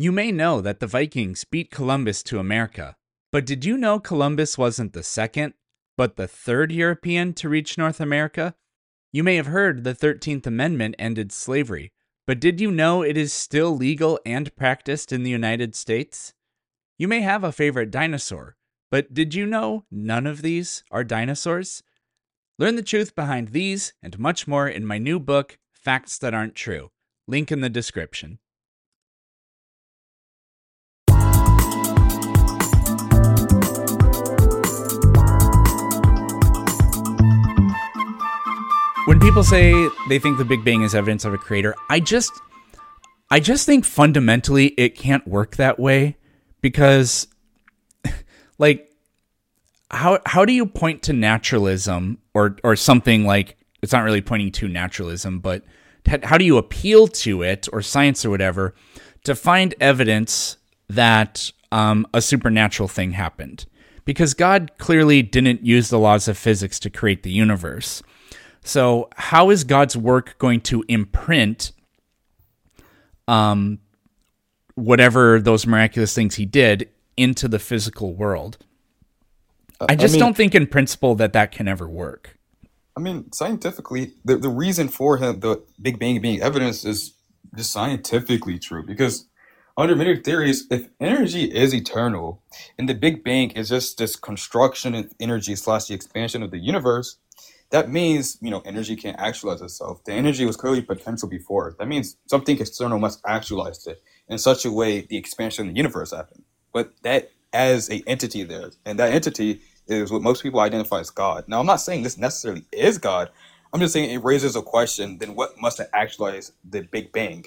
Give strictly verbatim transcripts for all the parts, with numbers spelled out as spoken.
You may know that the Vikings beat Columbus to America, but did you know Columbus wasn't the second, but the third European to reach North America? You may have heard the thirteenth Amendment ended slavery, but did you know it is still legal and practiced in the United States? You may have a favorite dinosaur, but did you know none of these are dinosaurs? Learn the truth behind these and much more in my new book, Facts That Aren't True. Link in the description. When people say they think the Big Bang is evidence of a creator, I just I just think fundamentally it can't work that way because like how how do you point to naturalism or or something like, it's not really pointing to naturalism, but how do you appeal to it or science or whatever to find evidence that um, a supernatural thing happened? Because God clearly didn't use the laws of physics to create the universe. So how is God's work going to imprint um, whatever those miraculous things he did into the physical world? I just I mean, don't think in principle that that can ever work. I mean, scientifically, the, the reason for him, the Big Bang being evidence is just scientifically true. Because under many theories, if energy is eternal and the Big Bang is just this construction of energy slash the expansion of the universe, that means, you know, energy can't actualize itself. The energy was clearly potential before. That means something external must actualize it. In such a way, the expansion of the universe happened. But that as a entity there, and that entity is what most people identify as God. Now, I'm not saying this necessarily is God. I'm just saying it raises a question, then what must have actualized the Big Bang?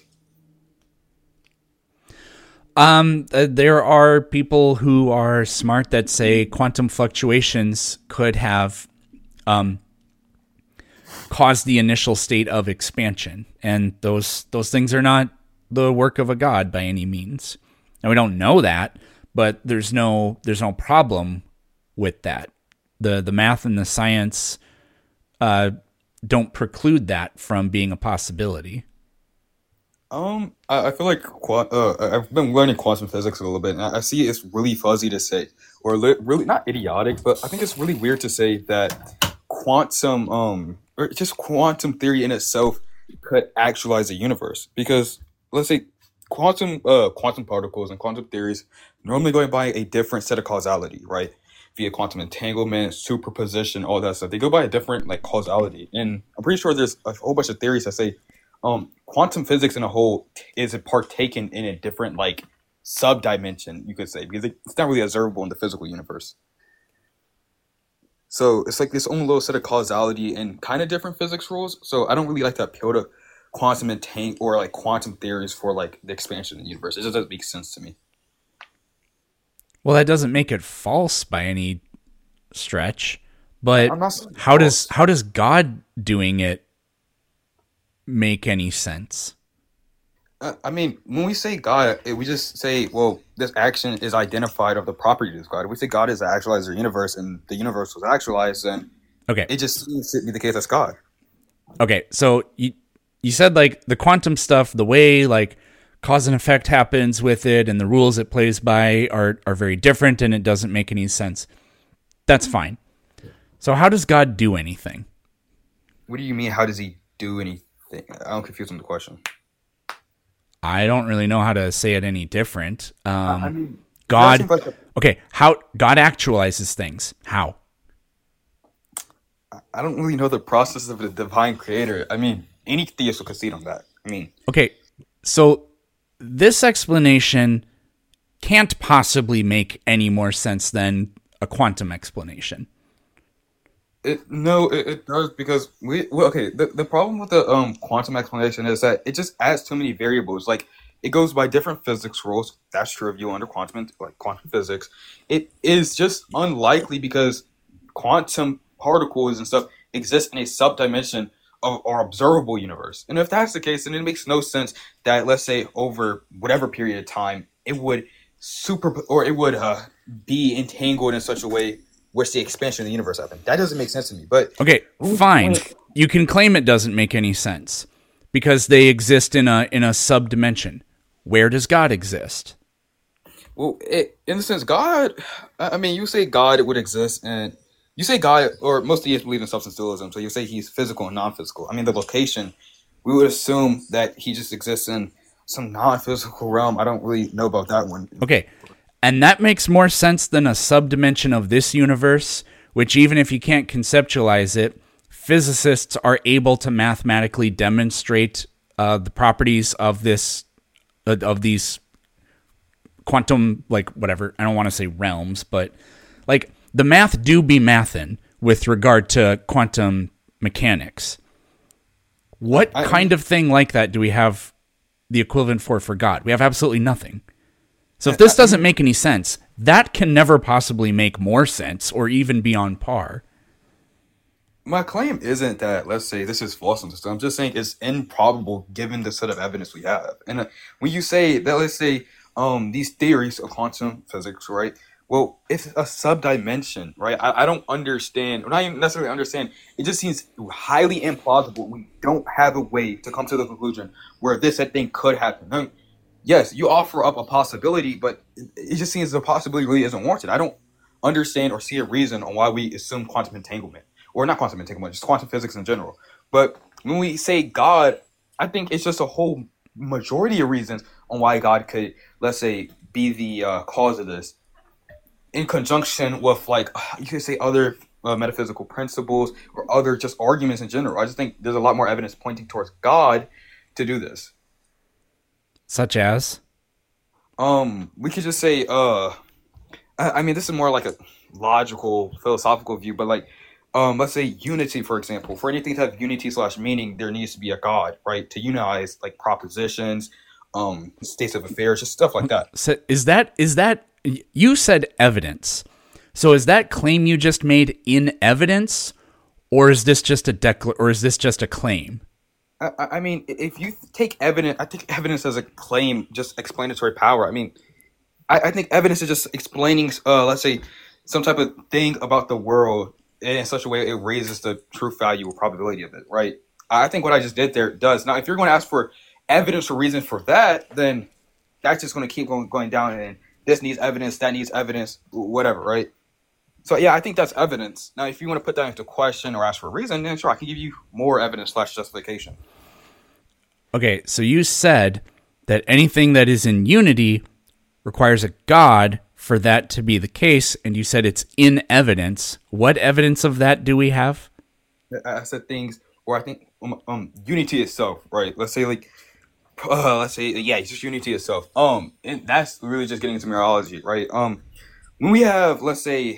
Um, uh, there are people who are smart that say quantum fluctuations could have um, caused the initial state of expansion, and those those things are not the work of a god by any means. And we don't know that, but there's no there's no problem with that. The the math and the science uh, don't preclude that from being a possibility. Um, I, I feel like qua- uh, I've been learning quantum physics a little bit, and I, I see it's really fuzzy to say, or li- really not idiotic, but I think it's really weird to say that quantum, um, or just quantum theory in itself could actualize the universe. Because let's say quantum, uh, quantum particles and quantum theories normally go by a different set of causality, right? Via quantum entanglement, superposition, all that stuff. They go by a different like causality, and I'm pretty sure there's a whole bunch of theories that say um, quantum physics in a whole is partaken in a different like sub-dimension, you could say, because it's not really observable in the physical universe. So it's like this own little set of causality and kind of different physics rules. So I don't really like to appeal to quantum entang or like quantum theories for like the expansion of the universe. It just doesn't make sense to me. Well, that doesn't make it false by any stretch, but I'm not how false. does how does God doing it make any sense? Uh, I mean, when we say God, eh, we just say, well, this action is identified of the property of God. If we say God is the actualizer of the universe and the universe was actualized, then Okay. it just seems to be the case that's God. Okay, so you you said like the quantum stuff, the way like cause and effect happens with it and the rules it plays by are are very different and it doesn't make any sense. That's fine. So how does God do anything? What do you mean? How does he do anything? I'm confused on the question. I don't really know how to say it any different. Um, I mean, God, that seems like a- okay, how God actualizes things. How? I don't really know the process of the divine creator. I mean, any theist will concede on that. I mean, Okay, so this explanation can't possibly make any more sense than a quantum explanation. it, no, it, it does because we well, okay. The, the problem with the um quantum explanation is that it just adds too many variables. Like it goes by different physics rules. That's trivial under quantum like quantum physics. It is just unlikely because quantum particles and stuff exist in a sub-dimension of our observable universe. And if that's the case, then it makes no sense that let's say over whatever period of time it would super or it would uh, be entangled in such a way which the expansion of the universe happened. That doesn't make sense to me. But Okay, fine. You can claim it doesn't make any sense because they exist in a in a sub-dimension. where does God exist? Well, it, in a sense, God. I I mean, you say God would exist, and you say God, or most theists believe in substance dualism. So you say he's physical and non-physical. I mean, the location, we would assume that he just exists in some non-physical realm. I don't really know about that one. Okay, and that makes more sense than a subdimension of this universe, which even if you can't conceptualize it, physicists are able to mathematically demonstrate uh, the properties of this uh, of these quantum, like, whatever, I don't want to say realms, but like the math do be mathin' with regard to quantum mechanics. What I, kind of thing like that do we have the equivalent for for God? We have absolutely nothing. So if this doesn't make any sense, that can never possibly make more sense or even be on par. My claim isn't that, let's say, this is false. I'm just saying it's improbable given the set of evidence we have. And uh, when you say that, let's say, um, these theories of quantum physics, right? Well, it's a subdimension, right? I, I don't understand, or not even necessarily understand. It just seems highly implausible. We don't have a way to come to the conclusion where this that thing could happen. I mean, yes, you offer up a possibility, but it, it just seems the possibility really isn't warranted. I don't understand or see a reason on why we assume quantum entanglement. Or not quantum entanglement, just quantum physics in general. But when we say God, I think it's just a whole majority of reasons on why God could, let's say, be the uh, cause of this, in conjunction with, like, you could say other uh, metaphysical principles or other just arguments in general. I just think there's a lot more evidence pointing towards God to do this. Such as? Um, we could just say, uh, I, I mean, this is more like a logical, philosophical view, but like, Um, let's say unity, for example. For anything to have unity slash meaning, there needs to be a God, right? To unize like propositions, um, states of affairs, just stuff like that. So is that is that you said evidence? So is that claim you just made in evidence, or is this just a decla- or is this just a claim? I, I I mean, if you take evidence, I think evidence as a claim, just explanatory power. I mean, I, I think evidence is just explaining, uh, let's say, some type of thing about the world in such a way it raises the truth value or probability of it, right? I think what I just did there does. Now, if you're going to ask for evidence or reason for that, then that's just going to keep going, going down, and this needs evidence, that needs evidence, whatever, right? So, yeah, I think that's evidence. Now, if you want to put that into question or ask for a reason, then sure, I can give you more evidence slash justification. Okay, so you said that anything that is in unity requires a God for that to be the case, and you said it's in evidence. What evidence of that do we have? I said things where I think um, um unity itself, right? Let's say like, uh, let's say yeah, it's just unity itself. Um, and that's really just getting into mirology, right? Um, when we have, let's say,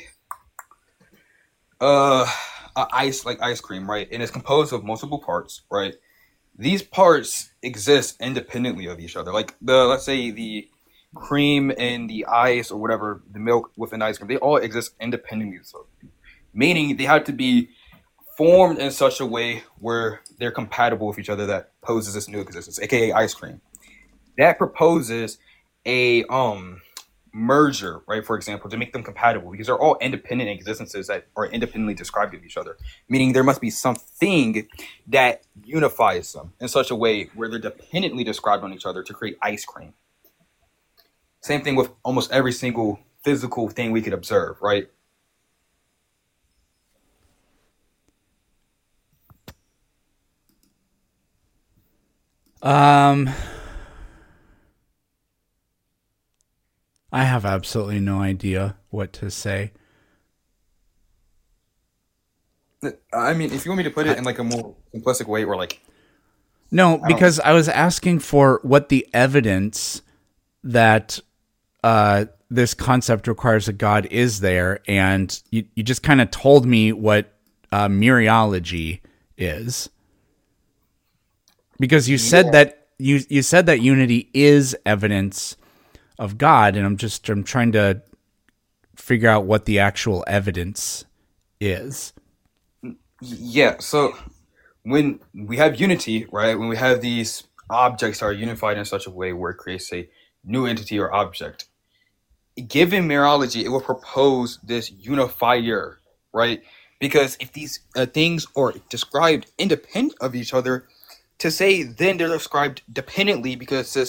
uh, a ice like ice cream, right, and it's composed of multiple parts, right? These parts exist independently of each other. Like the let's say the cream and the ice or whatever, the milk within ice cream, they all exist independently. So, meaning they have to be formed in such a way where they're compatible with each other that poses this new existence, aka ice cream. That proposes a um merger, right? For example, to make them compatible because they're all independent existences that are independently described of each other. Meaning there must be something that unifies them in such a way where they're dependently described on each other to create ice cream. Same thing with almost every single physical thing we could observe, right? Um, I have absolutely no idea what to say. I mean, if you want me to put it in like a more simplistic way, or like, No, because I was asking for what the evidence that uh, this concept requires a God is there, and you, you just kind of told me what uh, mereology is. Because you said Yeah. that you you said that unity is evidence of God, and I'm just I'm trying to figure out what the actual evidence is. Yeah, so when we have unity, right, when we have these objects that are unified in such a way where it creates a new entity or object, given mirology, it will propose this unifier, right? Because if these uh, things are described independent of each other, to say then they're described dependently because this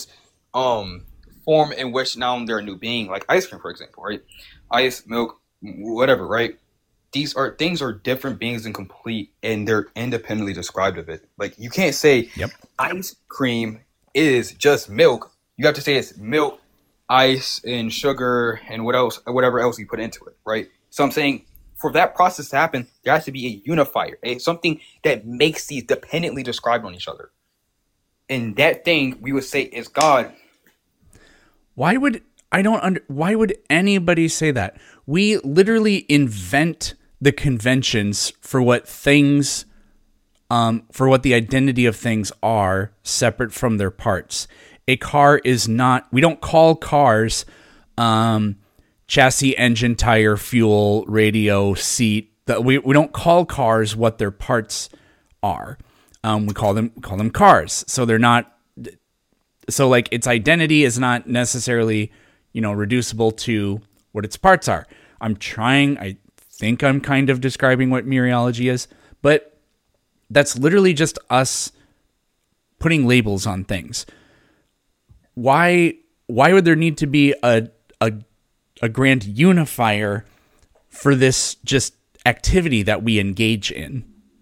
um form in which now they're a new being, like ice cream, for example, right? Ice, milk, whatever, right? These are things are different beings and complete, and they're independently described of it. Like you can't say Yep. ice cream is just milk. You have to say it's milk, ice, and sugar, and what else, whatever else you put into it, right? So I'm saying for that process to happen, there has to be a unifier, a something that makes these dependently described on each other, and that thing we would say is God. Why would I don't under, why would anybody say that? We literally invent the conventions for what things um for what the identity of things are separate from their parts. A car is not, we don't call cars um chassis, engine, tire, fuel, radio, seat. That we, we don't call cars what their parts are. Um, we call them call them cars. So they're not. So like its identity is not necessarily, you know, reducible to what its parts are. I'm trying. I think I'm kind of describing what mereology is, but that's literally just us putting labels on things. Why? Why would there need to be a a a grand unifier for this just activity that we engage in?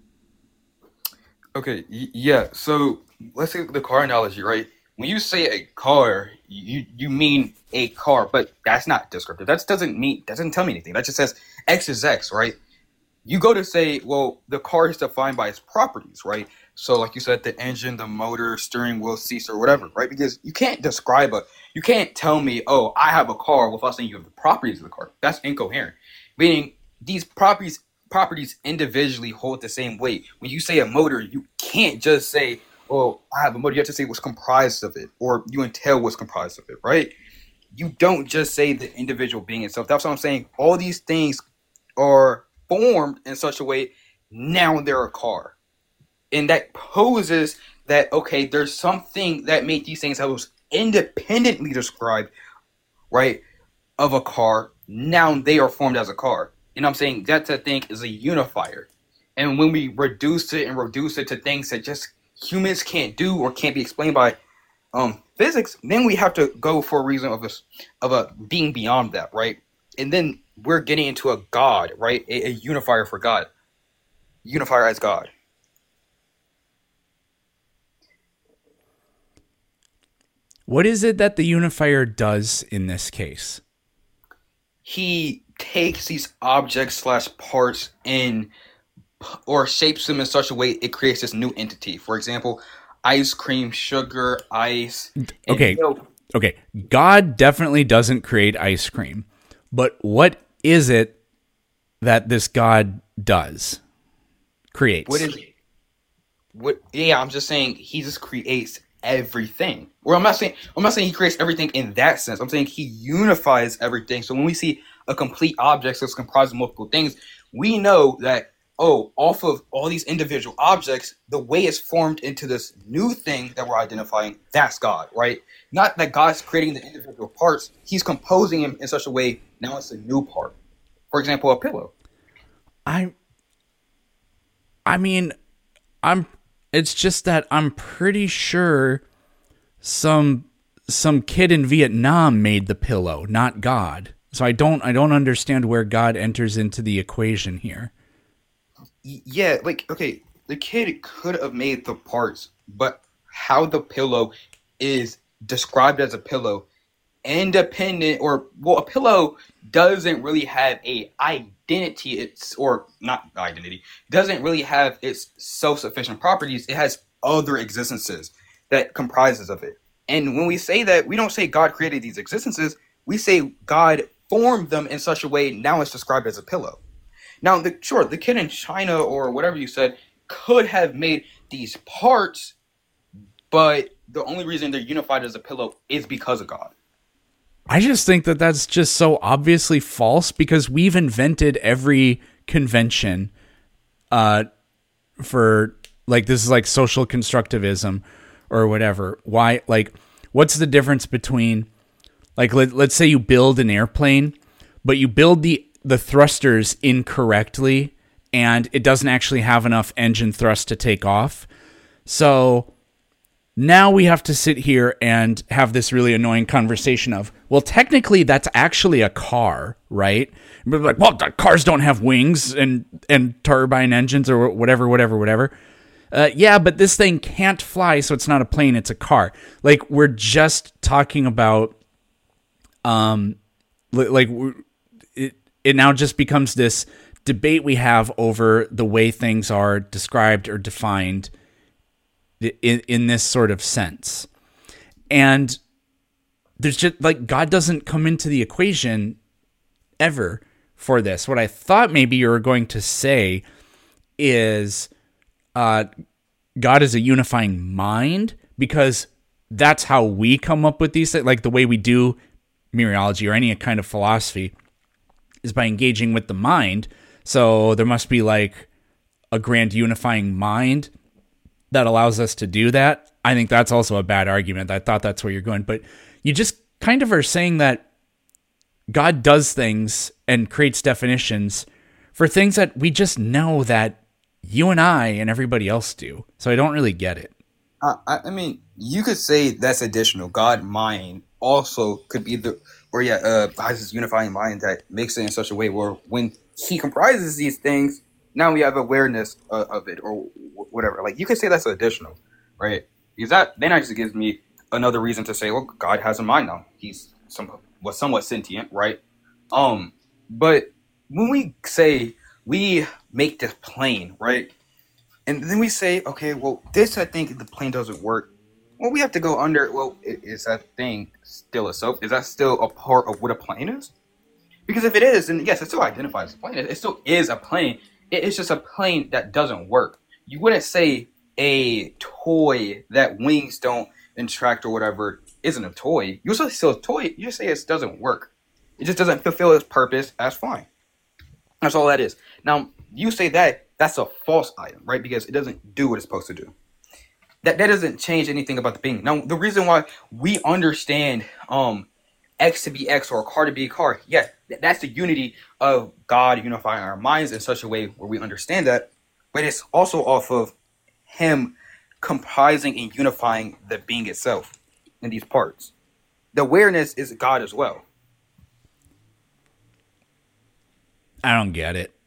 Okay, y- yeah. So let's say the car analogy, right? When you say a car, you you mean a car, but that's not descriptive. That doesn't mean doesn't tell me anything. That just says X is X, right? You go to say, well, the car is defined by its properties, right? So, like you said, the engine, the motor, steering wheel, seats, or whatever, right? Because you can't describe a, you can't tell me, oh, I have a car without saying you have the properties of the car. That's incoherent. Meaning these properties properties individually hold the same weight. When you say a motor, you can't just say, oh, I have a motor. You have to say what's comprised of it, or you entail what's comprised of it, right? You don't just say the individual being itself. That's what I'm saying. All these things are formed in such a way, now they're a car. And that poses that, okay, there's something that made these things that was independently described, right, of a car. Now they are formed as a car. And I'm saying that, I think, is a unifier. And when we reduce it and reduce it to things that just humans can't do or can't be explained by um, physics, then we have to go for a reason of this, of a being beyond that, right? And then we're getting into a God, right? A, a unifier for God. Unifier as God. What is it that the unifier does in this case? He takes these objects slash parts and or shapes them in such a way it creates this new entity. For example, ice cream, sugar, ice. Okay. Milk. Okay. God definitely doesn't create ice cream. But what is it that this God does? Creates. What is it? What yeah, I'm just saying he just creates everything. Well, I'm not saying I'm not saying he creates everything in that sense. I'm saying he unifies everything. So when we see a complete object that's comprised of multiple things, we know that, oh, off of all these individual objects, the way it's formed into this new thing that we're identifying, that's God, right? Not that God's creating the individual parts, he's composing them in such a way, now it's a new part. For example, a pillow. I I mean, I'm it's just that I'm pretty sure some some kid in Vietnam made the pillow, not God. So I don't I don't understand where God enters into the equation here. Yeah, like, okay, the kid could have made the parts, but how the pillow is described as a pillow, independent, or, well, a pillow doesn't really have a identity, it's, or not identity, doesn't really have its self-sufficient properties. It has other existences that comprises of it. And when we say that, we don't say God created these existences, we say God formed them in such a way, now it's described as a pillow. Now, the, sure, the kid in China or whatever you said could have made these parts, but the only reason they're unified as a pillow is because of God. I just think that that's just so obviously false because we've invented every convention uh, for, like, this is like social constructivism or whatever. Why, like, what's the difference between, like, let, let's say you build an airplane, but you build the the thrusters incorrectly and it doesn't actually have enough engine thrust to take off. So now we have to sit here and have this really annoying conversation of, well, technically that's actually a car, right? And we're like, well, cars don't have wings and, and turbine engines or whatever, whatever, whatever. Uh, yeah, but this thing can't fly, so it's not a plane, it's a car. Like, we're just talking about, um, like, it, it now just becomes this debate we have over the way things are described or defined in, in this sort of sense. And there's just, like, God doesn't come into the equation ever for this. What I thought maybe you were going to say is uh, God is a unifying mind, because that's how we come up with these things, like the way we do mereology or any kind of philosophy is by engaging with the mind. So there must be like a grand unifying mind that allows us to do that. I think that's also a bad argument. I thought that's where you're going, but you just kind of are saying that God does things and creates definitions for things that we just know that you and I and everybody else do. So I don't really get it. Uh, I, I mean, you could say that's additional. God mind also could be the, or yeah, uh, has this unifying mind that makes it in such a way where when he comprises these things, now we have awareness uh, of it, or w- whatever. Like, you could say that's additional, right? Because that then actually gives me another reason to say, well, God has a mind now. He's some was somewhat sentient, right? Um, but when we say we make this plane, right, and then we say, okay, well, this I think the plane doesn't work. Well, we have to go under. Well, is that thing still a self? Is that still a part of what a plane is? Because if it is, then yes, it still identifies as a plane. It still is a plane. It's just a plane that doesn't work. You wouldn't say a toy that wings don't interact or whatever isn't a toy. You also say a toy. You just say it doesn't work. It just doesn't fulfill its purpose as flying. That's all that is. Now, you say that that's a false item, right? Because it doesn't do what it's supposed to do. That that doesn't change anything about the being. Now, the reason why we understand um X to be X or a car to be a car, yeah, that's the unity of God unifying our minds in such a way where we understand that. But it's also off of Him comprising and unifying the being itself in these parts. The awareness is God as well. I don't get it.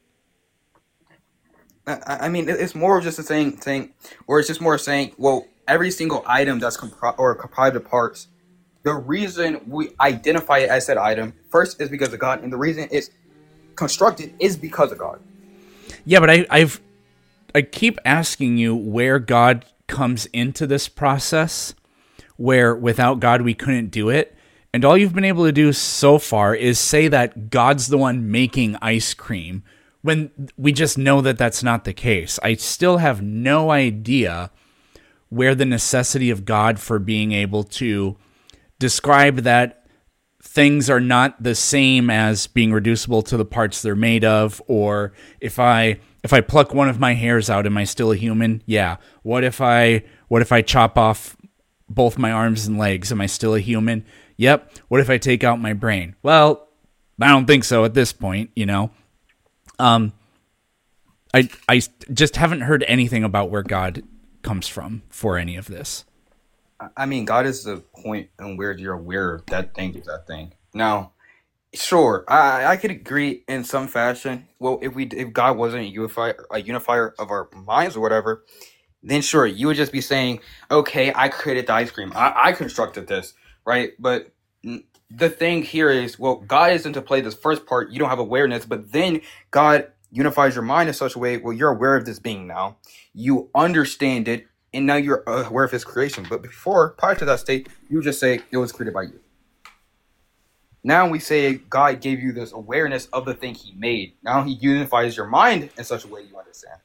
I, I mean, it's more of just a saying thing, or it's just more saying, well, every single item that's compri- or comprised of parts, the reason we identify it as that item first is because of God, and the reason it's constructed is because of God. Yeah, but I, I've I keep asking you where God comes into this process, where without God we couldn't do it, and all you've been able to do so far is say that God's the one making ice cream, when we just know that that's not the case. I still have no idea where the necessity of God for being able to describe that things are not the same as being reducible to the parts they're made of, or if I if I pluck one of my hairs out, am I still a human? Yeah. What if I what if I chop off both my arms and legs? Am I still a human? Yep. What if I take out my brain? Well, I don't think so at this point, you know. Um, I I just haven't heard anything about where God comes from for any of this. I mean, God is the point and where you're aware of that thing is that thing. Now, sure, I I could agree in some fashion. Well, if we if God wasn't a unifier, a unifier of our minds or whatever, then sure, you would just be saying, okay, I created the ice cream. I, I constructed this, right? But the thing here is, well, God is into play this first part. You don't have awareness, but then God unifies your mind in such a way where you're aware of this being now. You understand it, and now you're aware of His creation. But before, prior to that state, you just say it was created by you. Now we say God gave you this awareness of the thing He made. Now He unifies your mind in such a way you understand.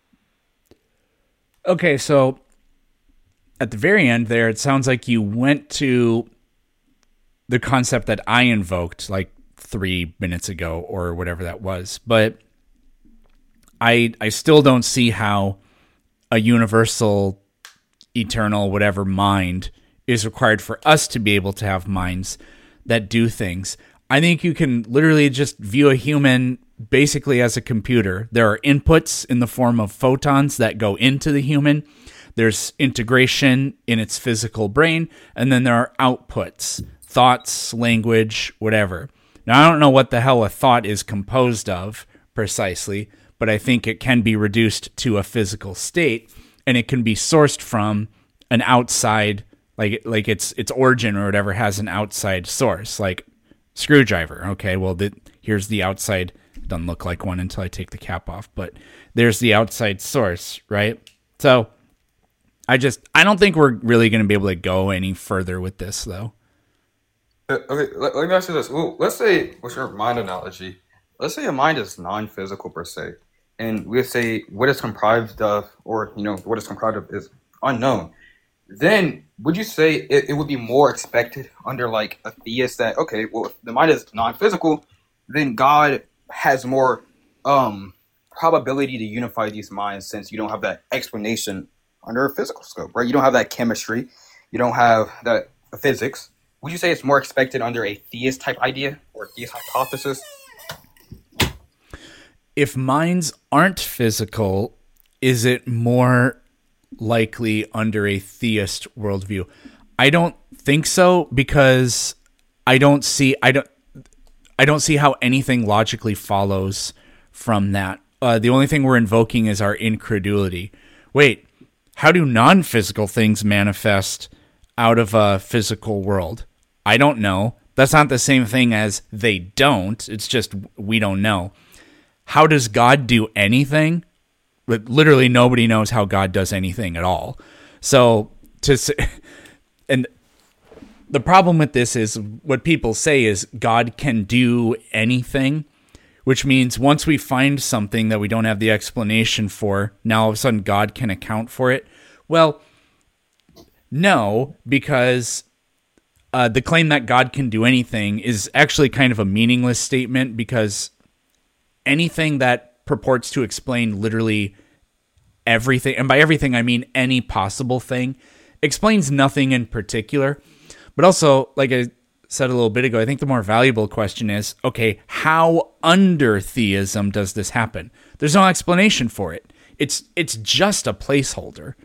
Okay, so at the very end there, it sounds like you went to the concept that I invoked like three minutes ago or whatever that was. But I I still don't see how a universal, eternal, whatever mind is required for us to be able to have minds that do things. I think you can literally just view a human basically as a computer. There are inputs in the form of photons that go into the human. There's integration in its physical brain, and then there are outputs, thoughts, language, whatever. Now, I don't know what the hell a thought is composed of precisely, but I think it can be reduced to a physical state, and it can be sourced from an outside, like like its its origin or whatever has an outside source, like screwdriver. Okay, well, the, here's the outside. It doesn't look like one until I take the cap off, but there's the outside source, right? So I just, I don't think we're really going to be able to go any further with this, though. Uh, okay, let, let me ask you this. Well, let's say, what's your mind analogy? Let's say a mind is non-physical per se, and we say what it's comprised of, or you know, what it's comprised of is unknown. Then would you say it, it would be more expected under like a theist that okay, well, if the mind is non-physical, then God has more um probability to unify these minds since you don't have that explanation under a physical scope, right? You don't have that chemistry, you don't have that physics. Would you say it's more expected under a theist type idea or theist hypothesis? If minds aren't physical, is it more likely under a theist worldview? I don't think so, because I don't see I don't I don't see how anything logically follows from that. Uh, the only thing we're invoking is our incredulity. Wait, how do non-physical things manifest out of a physical world? I don't know. That's not the same thing as they don't. It's just we don't know. How does God do anything? But literally nobody knows how God does anything at all. So to say, and the problem with this is what people say is God can do anything, which means once we find something that we don't have the explanation for, now all of a sudden God can account for it. Well, no, because uh, the claim that God can do anything is actually kind of a meaningless statement, because anything that purports to explain literally everything, and by everything I mean any possible thing, explains nothing in particular. But also, like I said a little bit ago, I think the more valuable question is, okay, how under theism does this happen? There's no explanation for it. It's it's just a placeholder.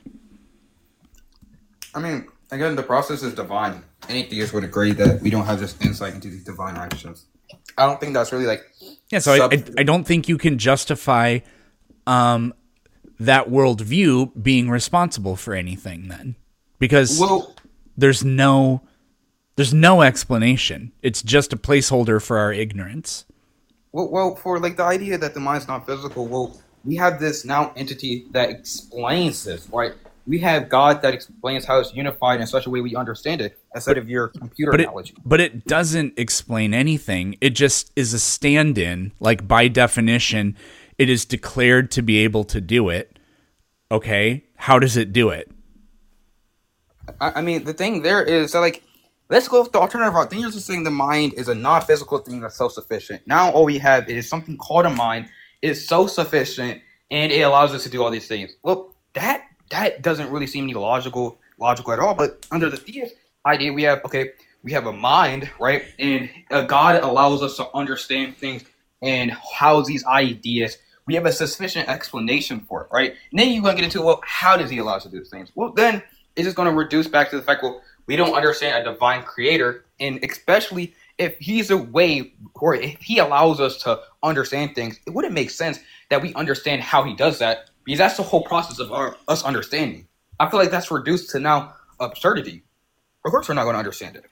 I mean, again, the process is divine. Any theist would agree that we don't have this insight into these divine actions. I don't think that's really like... Yeah, so sub- I, I I don't think you can justify um, that worldview being responsible for anything then. Because well, there's no... There's no explanation. It's just a placeholder for our ignorance. Well, well, for like the idea that the mind's not physical, well, we have this now entity that explains this, right? We have God that explains how it's unified in such a way we understand it, instead of your computer but analogy. It, but it doesn't explain anything. It just is a stand-in. Like, by definition, it is declared to be able to do it. Okay, how does it do it? I, I mean, the thing there is that, like, let's go with the alternative route. Then you're just saying the mind is a non-physical thing that's self-sufficient. Now all we have is something called a mind. It's self-sufficient, and it allows us to do all these things. Well, that that doesn't really seem any logical logical at all. But under the theist idea, we have, okay, we have a mind, right? And uh, God allows us to understand things and how these ideas, we have a sufficient explanation for it, right? And then you're going to get into, well, how does he allow us to do these things? Well, then it's just going to reduce back to the fact, well, we don't understand a divine creator, and especially if he's a way, or if he allows us to understand things, it wouldn't make sense that we understand how he does that, because that's the whole process of our, us understanding. I feel like that's reduced to now absurdity. Of course we're not going to understand it.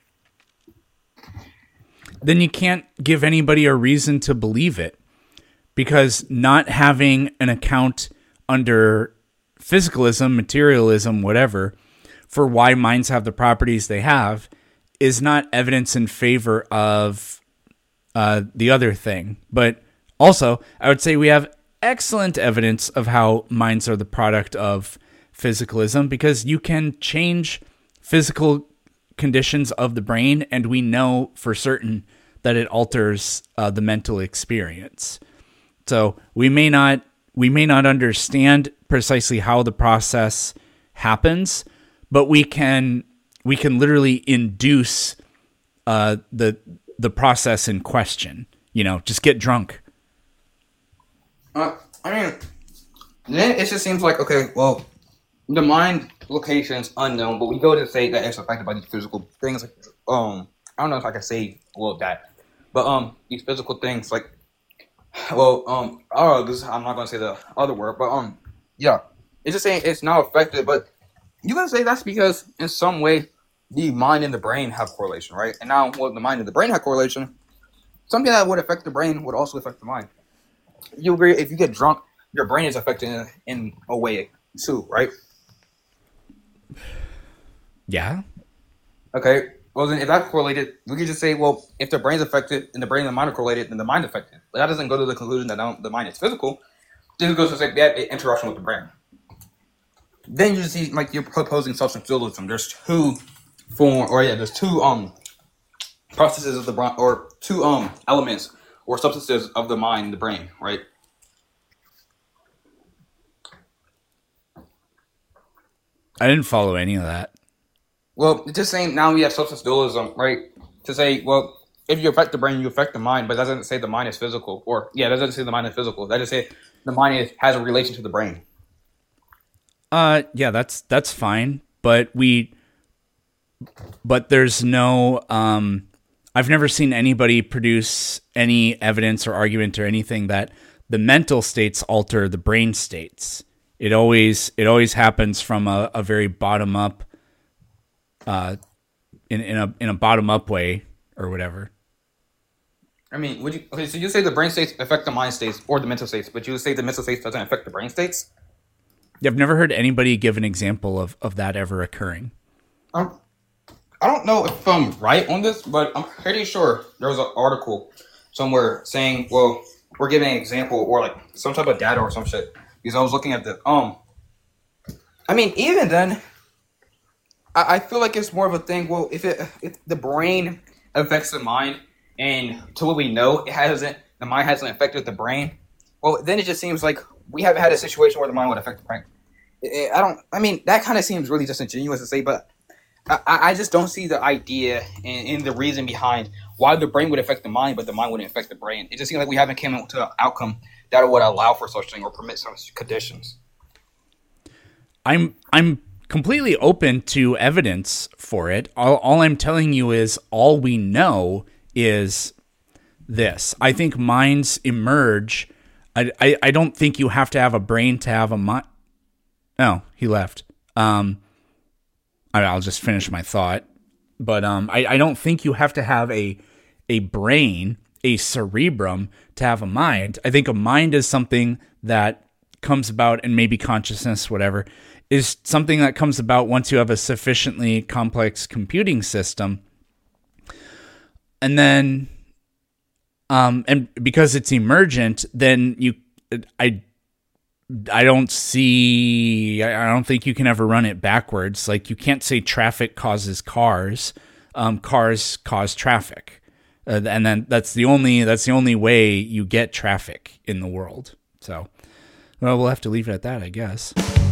Then you can't give anybody a reason to believe it, because not having an account under physicalism, materialism, whatever, for why minds have the properties they have is not evidence in favor of uh, the other thing. But also, I would say we have excellent evidence of how minds are the product of physicalism, because you can change physical conditions of the brain, and we know for certain that it alters uh, the mental experience. So we may not we may not understand precisely how the process happens, but we can we can literally induce uh, the the process in question. You know, just get drunk. Uh, I mean, then it just seems like, okay, well, the mind location is unknown, but we go to say that it's affected by these physical things. Like, um, I don't know if I can say well that, but um, these physical things like, well, um, oh, this I'm not gonna say the other word, but um, yeah, it's just saying it's not affected, but you can say that's because in some way the mind and the brain have correlation, right? And now, well, the mind and the brain have correlation. Something that would affect the brain would also affect the mind. You agree? If you get drunk, your brain is affected in, in a way too, right? Yeah. Okay. Well, then if that's correlated, we could just say, well, if the brain's affected and the brain and the mind are correlated, then the mind's affected. But that doesn't go to the conclusion that no, the mind is physical. This goes to say that interaction with the brain. Then you see, like, you're proposing substance dualism. There's two form, or yeah, there's two um processes of the brain, or two um elements or substances of the mind and the brain, right? I didn't follow any of that. Well, just saying now we have substance dualism, right? To say, well, if you affect the brain, you affect the mind, but that doesn't say the mind is physical. Or, yeah, that doesn't say the mind is physical. That just say the mind is, has a relation to the brain. Uh, yeah, that's that's fine. But we, but there's no, um, I've never seen anybody produce any evidence or argument or anything that the mental states alter the brain states. It always it always happens from a, a very bottom up, uh, in in a in a bottom up way or whatever. I mean, would you? Okay, so you say the brain states affect the mind states or the mental states, but you would say the mental states doesn't affect the brain states. I've never heard anybody give an example of, of that ever occurring. Um, I don't know if I'm right on this, but I'm pretty sure there was an article somewhere saying, well, we're giving an example or like some type of data or some shit. Because I was looking at the um, I mean, even then, I, I feel like it's more of a thing. Well, if it if the brain affects the mind, and to what we know, it hasn't. The mind hasn't affected the brain. Well, then it just seems like we haven't had a situation where the mind would affect the brain. I I don't. I mean, that kind of seems really disingenuous to say, but I, I just don't see the idea and, and the reason behind why the brain would affect the mind, but the mind wouldn't affect the brain. It just seems like we haven't come to an outcome that would allow for such thing or permit such conditions. I'm I'm completely open to evidence for it. All, all I'm telling you is all we know is this. I think minds emerge. I, I, I don't think you have to have a brain to have a mind. No, he left. Um, I, I'll just finish my thought. But um, I, I don't think you have to have a a brain, a cerebrum, to have a mind. I think a mind is something that comes about, and maybe consciousness, whatever, is something that comes about once you have a sufficiently complex computing system. And then, um, and because it's emergent, then you, I, I don't see, I don't think you can ever run it backwards. Like, you can't say traffic causes cars. Um, cars cause traffic. Uh, and then that's the only, that's the only way you get traffic in the world. So, well, we'll have to leave it at that, I guess.